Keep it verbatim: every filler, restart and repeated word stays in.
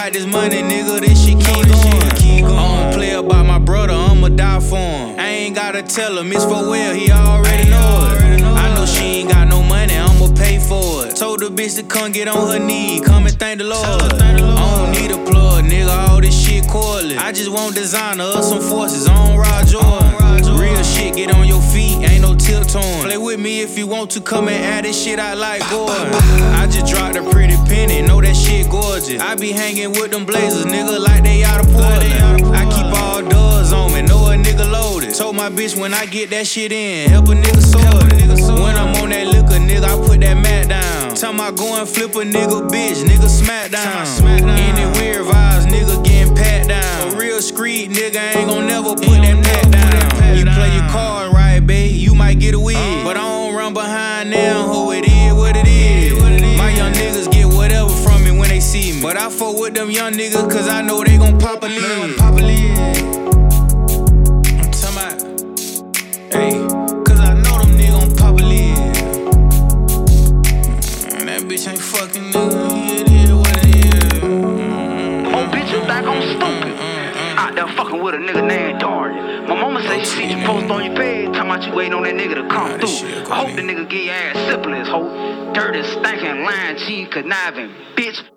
got this money, nigga, this shit keep going. I don't play about my brother, I'ma die for him. I ain't gotta tell him, it's for well, he already know it. I know she ain't got no money, I'ma pay for it. Told the bitch to come get on her knee, come and thank the Lord. I don't need a plug, nigga, all this shit cordless. I just want designer or some forces, I don't ride Jordan. Real shit, get on your feet, ain't no tilt-torn. Play with me if you want to, come and add this shit, I like Gordon. I just dropped a pretty penny, know that shit gorgeous. I be hanging with them blazers, nigga, like they out of Portland. I keep all doors on me, know a nigga loaded. Told my bitch when I get that shit in, help a nigga sort it. When I'm on that liquor, nigga, I put that mat down. Tell my go and flip a nigga bitch, nigga smack down. Any weird vibes, nigga getting pat down. A real street nigga ain't gon' never put that mat down. You play your card right, babe, you might get a wig. But I don't run behind now, ho, it is what it is. My young niggas get whatever from me when they see me. But I fuck with them young niggas cause I know they gon' pop a lid. I'm talking about, hey, cause I know them niggas gon' pop a lid. That bitch ain't fucking nigga, it is what it is. Oh, bitch, you think I'm stupid? Out there fucking with a nigga named Darius. My mama say she see you post on your page, talking about you waiting on that nigga to come through. I hope the nigga get your ass syphilis, hoe. Dirty, stinking, lying, cheating, conniving, bitch.